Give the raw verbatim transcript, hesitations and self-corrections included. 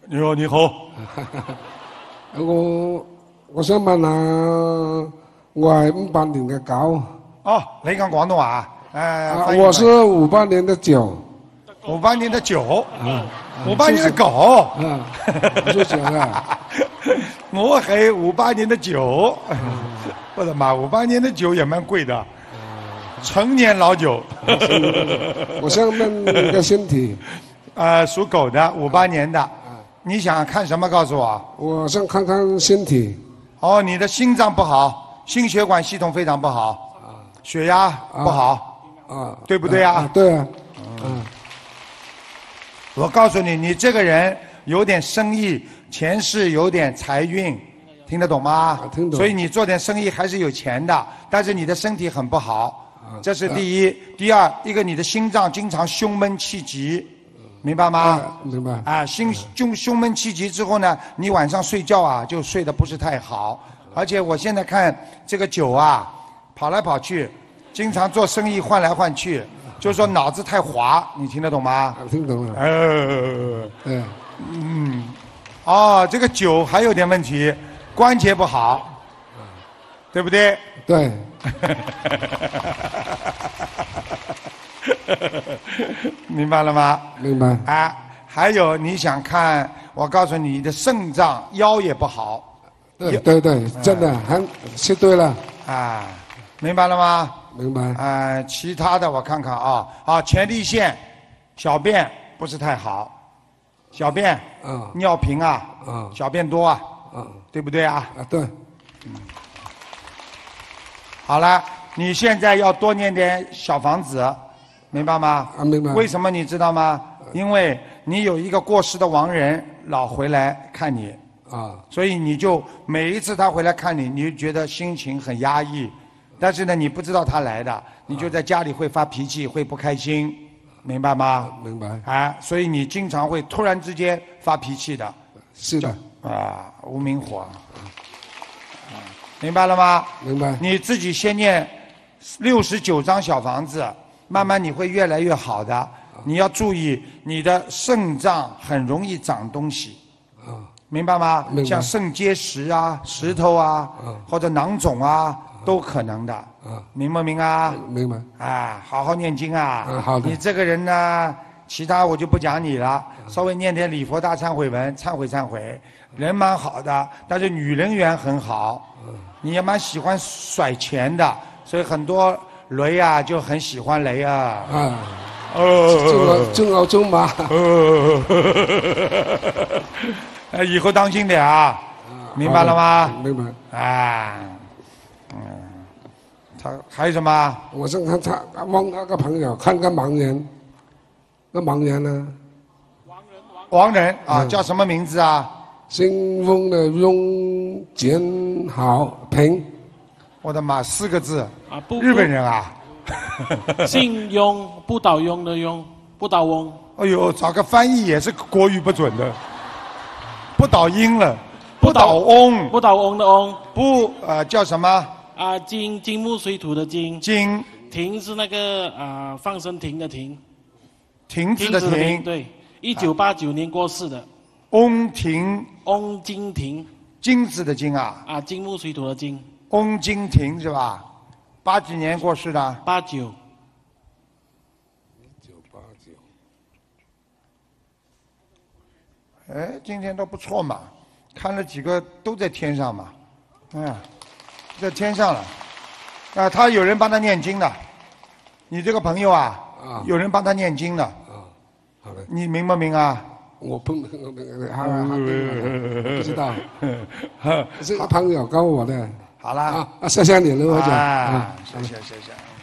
你好，你好。 我我想問下，我係五八年嘅狗。 哦，你講廣東話？誒、 啊，我是五八年的九。 五八年的九。 啊。 五八年的狗。 啊。屬狗啊。 我係五八年的酒。我的媽，五八年的酒也蠻貴的。成年老酒。 我想問你個身體。 呃，屬狗的，五八年的。你想看什麼？告訴我。 我想看看身體。 哦，你的心臟不好，心血管系統非常不好，血壓不好， 啊， 對不對啊？ 啊對啊。嗯。 我告訴你，你這個人有點生意，前世有點財運，聽得懂嗎？ 聽懂。 所以你做點生意還是有錢的，但是你的身體很不好，這是第一。第二，一個你的心臟經常胸悶氣急。明白嗎？ 啊、明白。 啊，心胸胸悶氣急之後呢，你晚上睡覺啊就睡得不是太好，而且我現在看這個酒啊，跑來跑去，經常做生意換來換去，就是說腦子太滑，你聽得懂嗎？ 聽懂了。 呃， 嗯， 嗯，哦，這個酒還有點問題，關節不好，對不對？ 對。 明白了嗎？ 明白。 啊，還有你想看，我告訴你，你的腎臟腰也不好。 對對對，真的，很是對了。 啊，明白了嗎？ 明白。 啊，其他的我看看啊，啊，前列腺、小便不是太好，小便， 啊， 尿頻啊， 啊， 小便多啊， 啊， 對不對啊？ 啊，對。 嗯。好了，你現在要多念點小房子。明白嗎？ 啊，明白。 為什麼你知道嗎？因為你有一個過世的亡人老回來看你， 啊， 所以你就每一次他回來看你，你就覺得心情很壓抑。但是呢，你不知道他來的，你就在家裡會發脾氣，會不開心，明白嗎？ 明白。 啊，所以你經常會突然之間發脾氣的。 是的。 啊，無名火。明白了嗎？ 明白。 你自己先念六十九張小房子。慢慢你會越來越好的，你要注意你的腎臟很容易長東西，明白嗎？ 明白。 像腎結石啊、石頭啊，或者囊腫啊，都可能的，明不明啊？ 明白。 啊，好好念經啊。 嗯，好的。 你這個人呢，其他我就不講你了，稍微念點禮佛大懺悔文，懺悔懺悔，人蠻好的，但是女人緣很好，你也蠻喜歡甩錢的，所以很多。雷啊，就很喜歡雷啊！ 啊，哦，中澳中馬， 呃，以後當心點啊！明白了嗎？ 明白。 啊，嗯，他還有什麼？ 我想看他幫那個朋友看個盲人，個盲人呢？ 王人，王人啊，叫什麼名字啊？ 姓翁的翁，簡好平。 我的媽，四個字啊，不， 日本人啊， 姓翁，不倒翁的翁，不倒翁。 哎呦，找個翻譯也是國語不準的，不倒音了，不倒翁， 不倒翁的翁， 不，呃，叫什麼？ 啊，金金木水土的金， 金， 亭是那個啊放生亭的亭， 亭子的亭， 對，一九八九年過世的。 翁亭， 翁金亭， 金子的金啊？ 啊，金木水土的金。 翁金亭是吧？八几年過世的？ 八九。 一九八九。 哎，今天都不錯嘛，看了幾個都在天上嘛，哎呀，在天上了。啊，他有人幫他念經的，你這個朋友啊， 啊有人幫他念經的。 啊，好的。 你明不明啊？ 我不明，他他不知道，是朋友告我的。 好啦， 啊，謝謝你了，我講。 啊，謝謝謝謝。